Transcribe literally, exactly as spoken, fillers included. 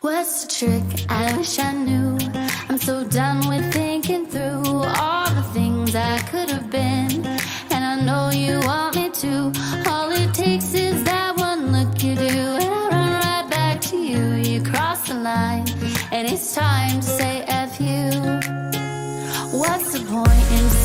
What's the trick? I wish I knew. I'm so done with thinking through all the things I could have been, and I know you want me to. All it takes is that one look you do, and I run right back to you. You cross the line, and it's time to say F you. What's the point in